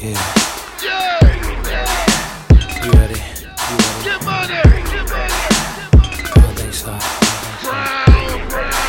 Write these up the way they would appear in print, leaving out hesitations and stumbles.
Yeah. You ready? Get money. I don't think so. Brown.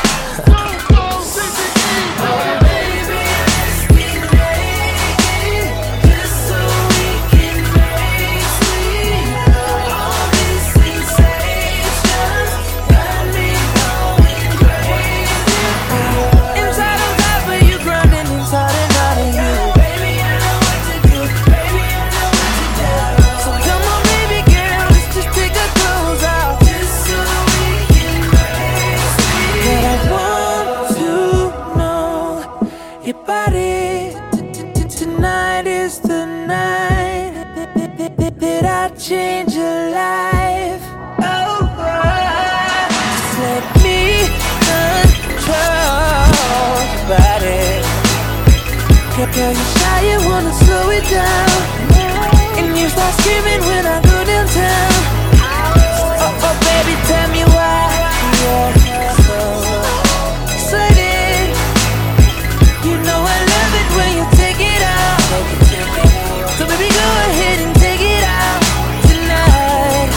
Oh baby, let's get naked, just so we can make sweet love. All these sensations got me going crazy. Inside on top of you, grinding inside and out of you. Baby, I know what to do. Baby, I know what to do. So come on, baby girl, let's just take our clothes off, just so we can make sweet. But I want to know your body. Tonight is the night that I change your life. Oh, just let me control your body. Girl, you shy, you wanna slow it down, and you start screaming when I go downtown. Oh, baby, tell me why you're so excited. You know I love it when you take it out. So baby, go ahead and take it out tonight.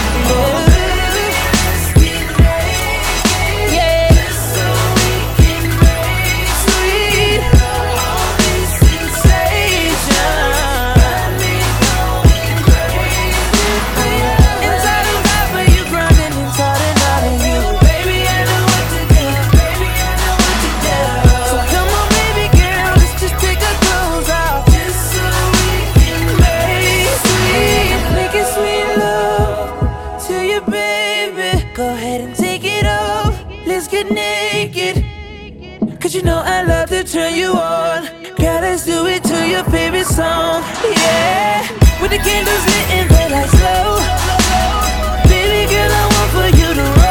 Yeah, so we can make sweet all these sensations. Got me going crazy. Inside and out, but you grinding inside and out of you. Baby, I know what to do. Baby, I know what to do. So come on, baby girl, let's just take our clothes off, just so we can make it sweet love to you, baby. Go ahead and take it off. Let's get naked, 'cause you know I love to turn you on. Girl, let's do it to your favorite song. Yeah, with the candles lit and red lights low. Baby girl, I want for you to roll.